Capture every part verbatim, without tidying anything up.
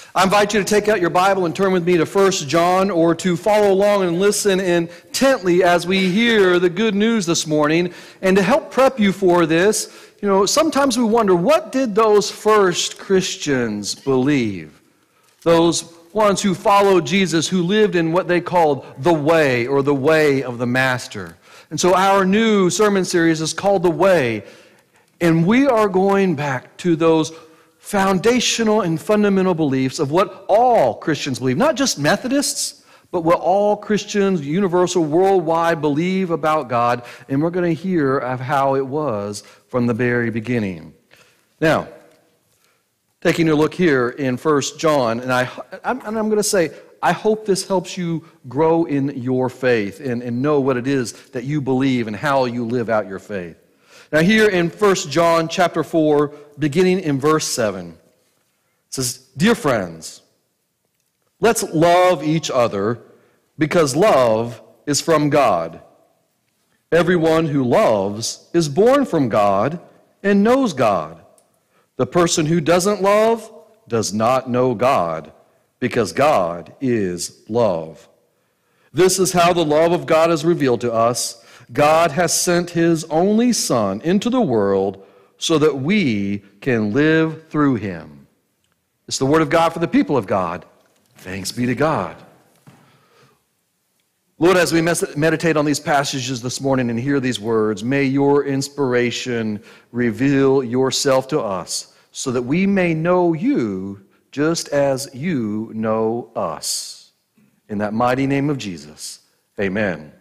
I invite you to take out your Bible and turn with me to First John, or to follow along and listen intently as we hear the good news this morning. And to help prep you for this, you know, sometimes we wonder, what did those first Christians believe? Those ones who followed Jesus, who lived in what they called the way, or the way of the Master. And so our new sermon series is called The Way. And we are going back to those foundational and fundamental beliefs of what all Christians believe, not just Methodists, but what all Christians, universal, worldwide, believe about God. And we're going to hear of how it was from the very beginning. Now, taking a look here in First John, and, I, I'm, and I'm going to say, I hope this helps you grow in your faith and, and know what it is that you believe and how you live out your faith. Now here in First John chapter four, beginning in verse seven, it says, "Dear friends, let's love each other because love is from God. Everyone who loves is born from God and knows God. The person who doesn't love does not know God, because God is love. This is how the love of God is revealed to us. God has sent His only Son into the world so that we can live through Him." It's the word of God for the people of God. Thanks be to God. Lord, as we meditate on these passages this morning and hear these words, may your inspiration reveal yourself to us so that we may know you just as you know us. In that mighty name of Jesus, amen.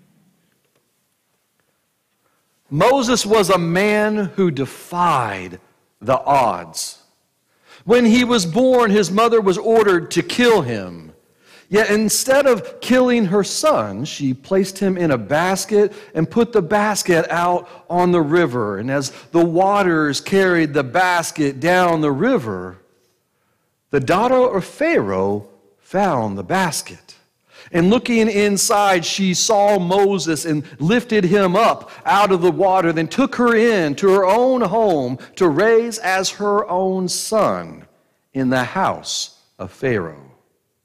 Moses was a man who defied the odds. When he was born, his mother was ordered to kill him. Yet instead of killing her son, she placed him in a basket and put the basket out on the river. And as the waters carried the basket down the river, the daughter of Pharaoh found the basket. And looking inside, she saw Moses and lifted him up out of the water, then took her in to her own home to raise as her own son in the house of Pharaoh.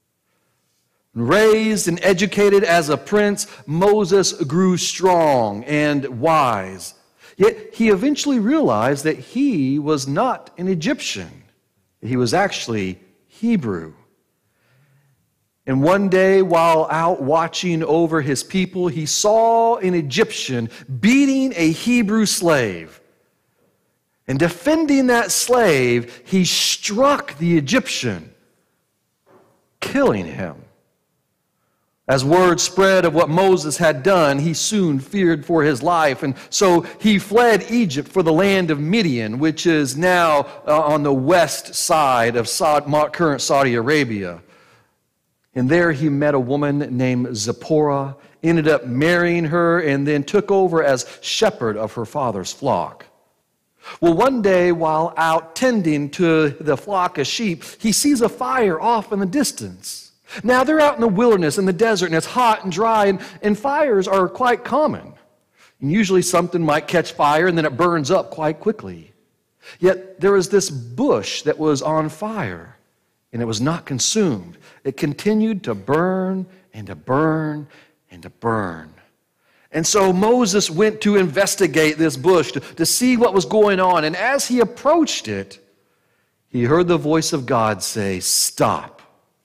Raised and educated as a prince, Moses grew strong and wise. Yet he eventually realized that he was not an Egyptian. He was actually Hebrew. And one day, while out watching over his people, he saw an Egyptian beating a Hebrew slave. And defending that slave, he struck the Egyptian, killing him. As word spread of what Moses had done, he soon feared for his life. And so he fled Egypt for the land of Midian, which is now uh, on the west side of Saud- current Saudi Arabia. And there he met a woman named Zipporah, ended up marrying her, and then took over as shepherd of her father's flock. Well, one day while out tending to the flock of sheep, he sees a fire off in the distance. Now they're out in the wilderness, in the desert, and it's hot and dry, and, and fires are quite common. And usually something might catch fire and then it burns up quite quickly. Yet there was this bush that was on fire, and it was not consumed. It continued to burn and to burn and to burn. And so Moses went to investigate this bush to, to see what was going on. And as he approached it, he heard the voice of God say, "Stop.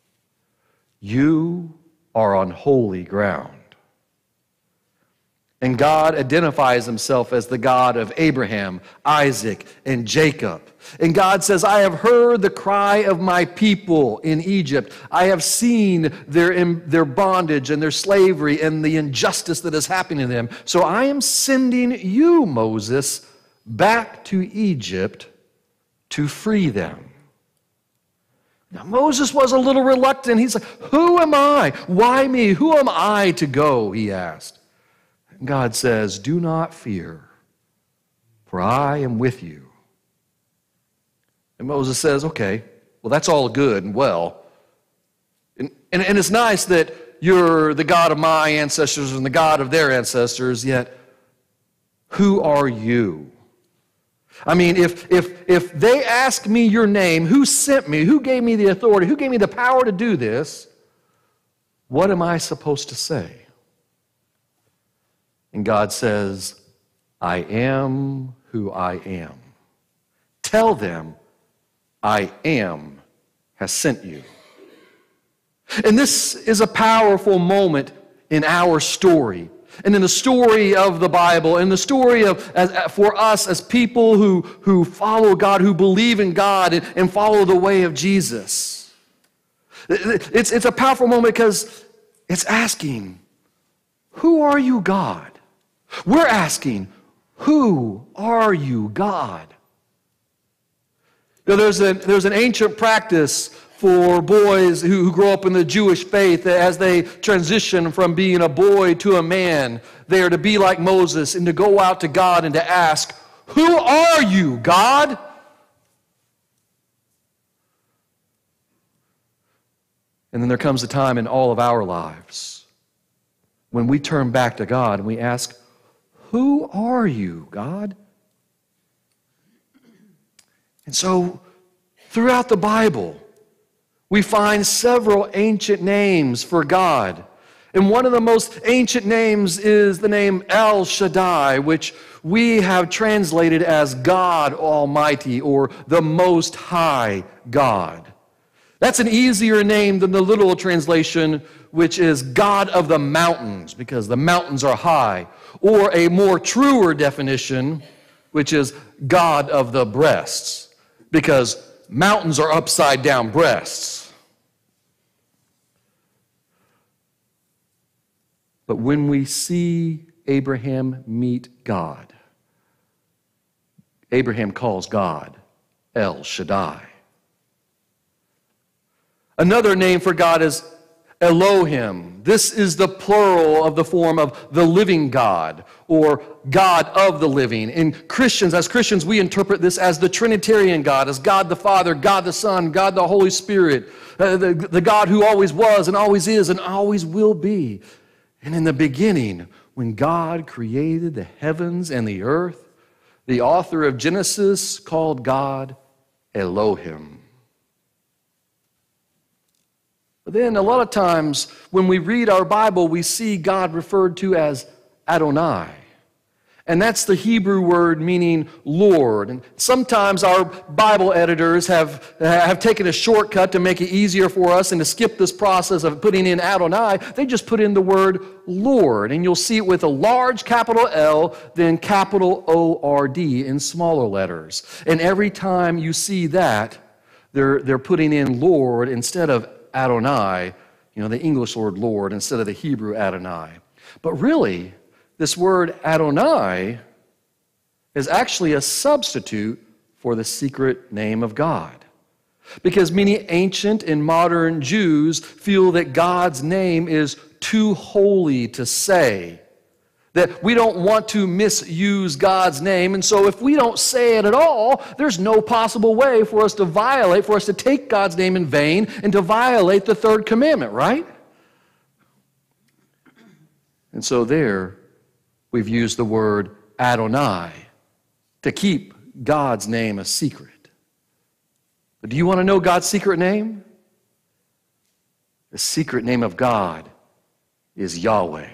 You are on holy ground." And God identifies himself as the God of Abraham, Isaac, and Jacob. And God says, "I have heard the cry of my people in Egypt. I have seen their, their bondage and their slavery and the injustice that is happening to them. So I am sending you, Moses, back to Egypt to free them." Now, Moses was a little reluctant. He's like, "Who am I? Why me? Who am I to go?" he asked. And God says, "Do not fear, for I am with you." And Moses says, "Okay, well, that's all good and well. And, and, and it's nice that you're the God of my ancestors and the God of their ancestors, yet who are you? I mean, if, if, if they ask me your name, who sent me, who gave me the authority, who gave me the power to do this, what am I supposed to say? And God says, I am who I am. Tell them, I am has sent you. And this is a powerful moment in our story, and in the story of the Bible, and the story of as, for us as people who, who follow God, who believe in God, and, and follow the way of Jesus. It's, it's a powerful moment because it's asking, who are you, God? We're asking, who are you, God? You know, there's, a, there's an ancient practice for boys who, who grow up in the Jewish faith as they transition from being a boy to a man. They are to be like Moses and to go out to God and to ask, who are you, God? And then there comes a time in all of our lives when we turn back to God and we ask, who are you, God? And so, throughout the Bible, we find several ancient names for God. And one of the most ancient names is the name El Shaddai, which we have translated as God Almighty or the Most High God. That's an easier name than the literal translation, which is God of the mountains, because the mountains are high. Or a more truer definition, which is God of the breasts, because mountains are upside down breasts. But when we see Abraham meet God, Abraham calls God El Shaddai. Another name for God is Elohim. This is the plural of the form of the living God or God of the living. In Christians, as Christians, we interpret this as the Trinitarian God, as God the Father, God the Son, God the Holy Spirit, uh, the, the God who always was and always is and always will be. And in the beginning, when God created the heavens and the earth, the author of Genesis called God Elohim. But then a lot of times when we read our Bible, we see God referred to as Adonai. And that's the Hebrew word meaning Lord. And sometimes our Bible editors have, have taken a shortcut to make it easier for us and to skip this process of putting in Adonai. They just put in the word Lord. And you'll see it with a large capital L, then capital O R D in smaller letters. And every time you see that, they're, they're putting in Lord instead of Adonai, you know, the English word Lord instead of the Hebrew Adonai. But really, this word Adonai is actually a substitute for the secret name of God. Because many ancient and modern Jews feel that God's name is too holy to say, that we don't want to misuse God's name, and so if we don't say it at all, there's no possible way for us to violate, for us to take God's name in vain and to violate the third commandment, right? And so there, we've used the word Adonai to keep God's name a secret. But do you want to know God's secret name? The secret name of God is Yahweh.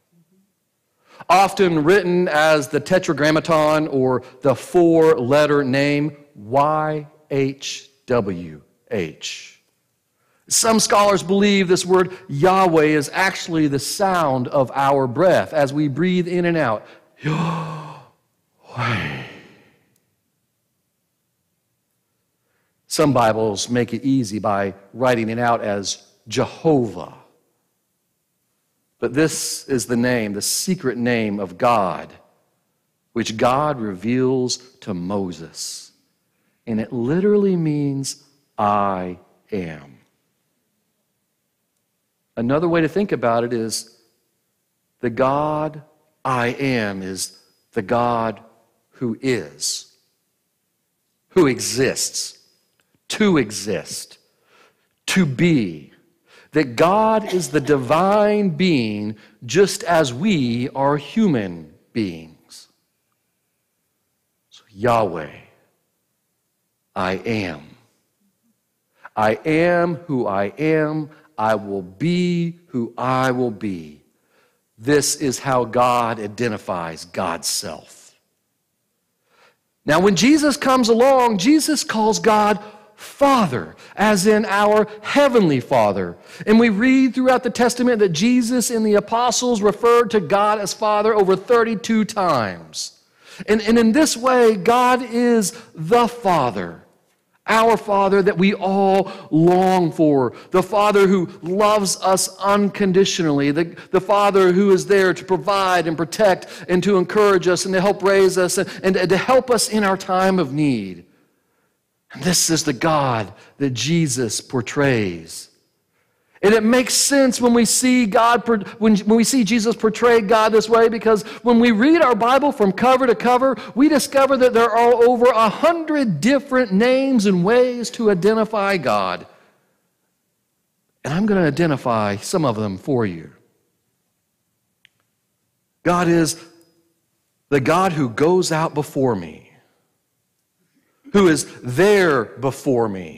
Often written as the Tetragrammaton or the four-letter name Y H W H. Some scholars believe this word Yahweh is actually the sound of our breath as we breathe in and out. Yahweh. Some Bibles make it easy by writing it out as Jehovah. But this is the name, the secret name of God, which God reveals to Moses. And it literally means, I am. Another way to think about it is, the God I am is the God who is, who exists, to exist, to be. That God is the divine being just as we are human beings. So Yahweh, I am. I am who I am. I will be who I will be. This is how God identifies God's self. Now, when Jesus comes along, Jesus calls God Father, as in our Heavenly Father. And we read throughout the Testament that Jesus and the apostles referred to God as Father over thirty-two times. And, and in this way, God is the Father, our Father that we all long for, the Father who loves us unconditionally, the, the Father who is there to provide and protect and to encourage us and to help raise us and, and to help us in our time of need. And this is the God that Jesus portrays. And it makes sense when we see God, when, when we see Jesus portray God this way, because when we read our Bible from cover to cover, we discover that there are over a hundred different names and ways to identify God. And I'm going to identify some of them for you. God is the God who goes out before me, who is there before me.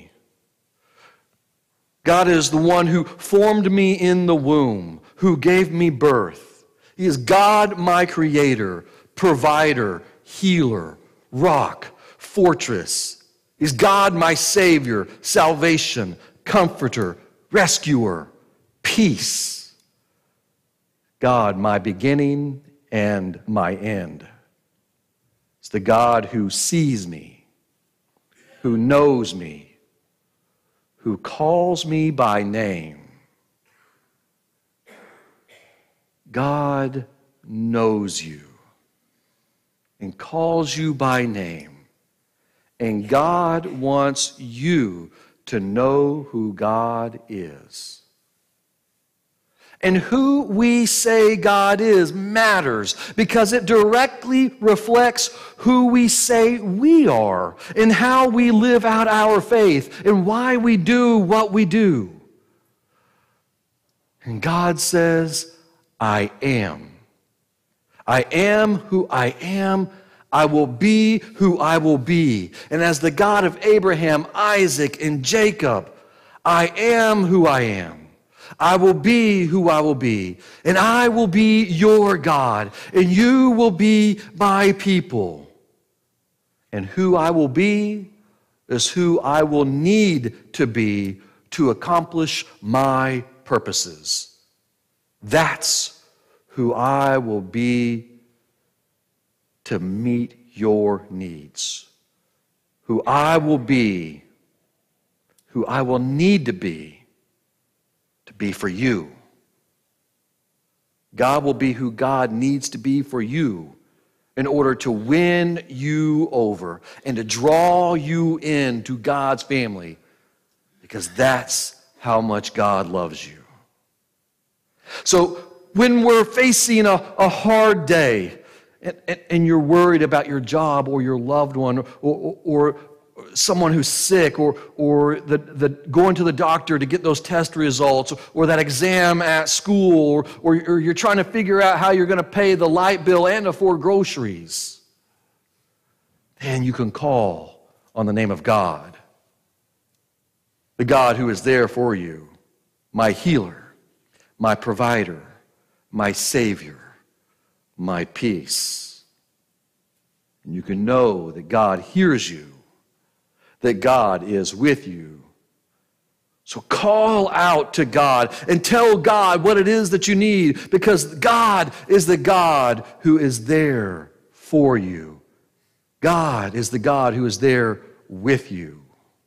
God is the one who formed me in the womb, who gave me birth. He is God, my creator, provider, healer, rock, fortress. He's God, my savior, salvation, comforter, rescuer, peace. God, my beginning and my end. It's the God who sees me, who knows me, who calls me by name. God knows you and calls you by name. And God wants you to know who God is. And who we say God is matters because it directly reflects who we say we are and how we live out our faith and why we do what we do. And God says, I am. I am who I am. I will be who I will be. And as the God of Abraham, Isaac, and Jacob, I am who I am. I will be who I will be, and I will be your God, and you will be my people. And who I will be is who I will need to be to accomplish my purposes. That's who I will be to meet your needs. Who I will be, who I will need to be, to be for you. God will be who God needs to be for you in order to win you over and to draw you into God's family, because that's how much God loves you. So when we're facing a, a hard day and, and, and you're worried about your job or your loved one or, or, or someone who's sick, or, or the, the going to the doctor to get those test results, or that exam at school, or, or, or you're trying to figure out how you're going to pay the light bill and afford groceries, then you can call on the name of God, the God who is there for you, my healer, my provider, my savior, my peace. And you can know that God hears you, that God is with you. So call out to God and tell God what it is that you need, because God is the God who is there for you. God is the God who is there with you.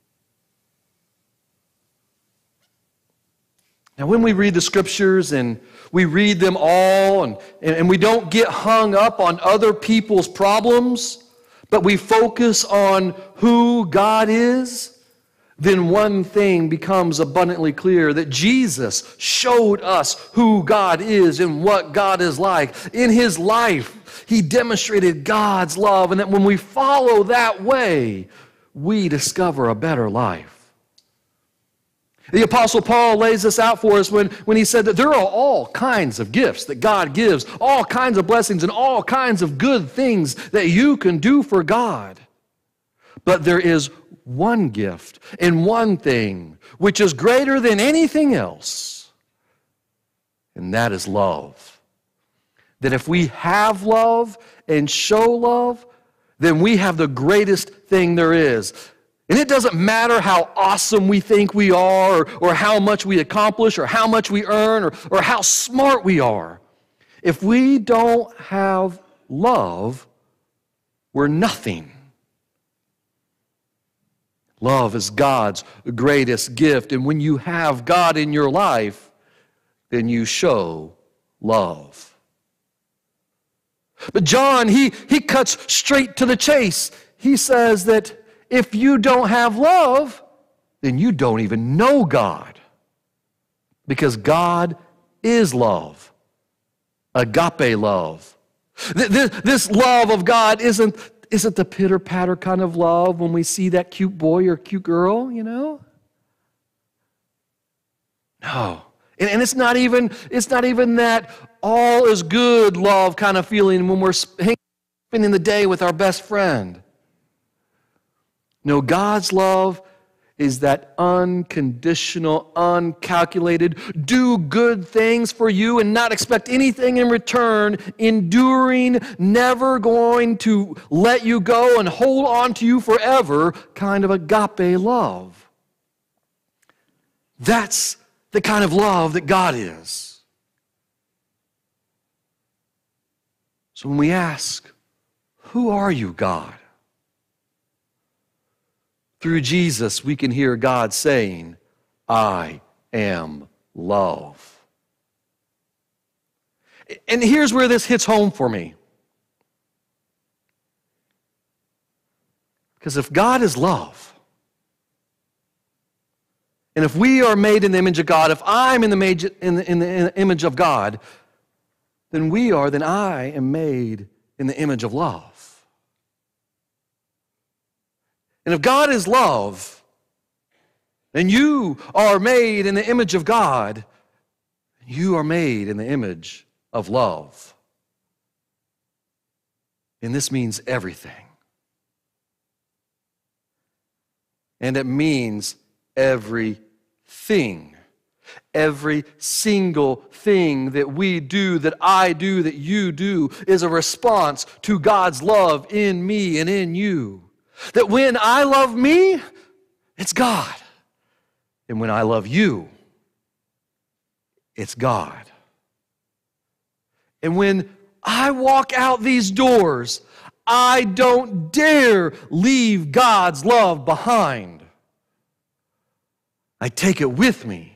Now, when we read the scriptures and we read them all and, and we don't get hung up on other people's problems, but we focus on who God is, then one thing becomes abundantly clear, that Jesus showed us who God is and what God is like. In his life, he demonstrated God's love, and that when we follow that way, we discover a better life. The Apostle Paul lays this out for us when, when he said that there are all kinds of gifts that God gives, all kinds of blessings and all kinds of good things that you can do for God. But there is one gift and one thing which is greater than anything else, and that is love. That if we have love and show love, then we have the greatest thing there is. And it doesn't matter how awesome we think we are, or, or how much we accomplish, or how much we earn, or, or how smart we are. If we don't have love, we're nothing. Love is God's greatest gift. And when you have God in your life, then you show love. But John, he, he cuts straight to the chase. He says that if you don't have love, then you don't even know God. Because God is love. Agape love. This, this love of God isn't, isn't the pitter-patter kind of love when we see that cute boy or cute girl, you know? No. And, and it's not even, it's not even that all is good love kind of feeling when we're spending the day with our best friend. No, God's love is that unconditional, uncalculated, do good things for you and not expect anything in return, enduring, never going to let you go and hold on to you forever kind of agape love. That's the kind of love that God is. So when we ask, who are you, God? Through Jesus, we can hear God saying, I am love. And here's where this hits home for me. Because if God is love, and if we are made in the image of God, if I'm in the, made, in the, in the image of God, then we are, then I am made in the image of love. And if God is love, and you are made in the image of God, you are made in the image of love. And this means everything. And it means everything. Every single thing that we do, that I do, that you do, is a response to God's love in me and in you. That when I love me, it's God. And when I love you, it's God. And when I walk out these doors, I don't dare leave God's love behind. I take it with me.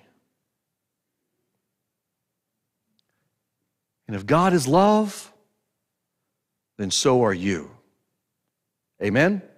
And if God is love, then so are you. Amen?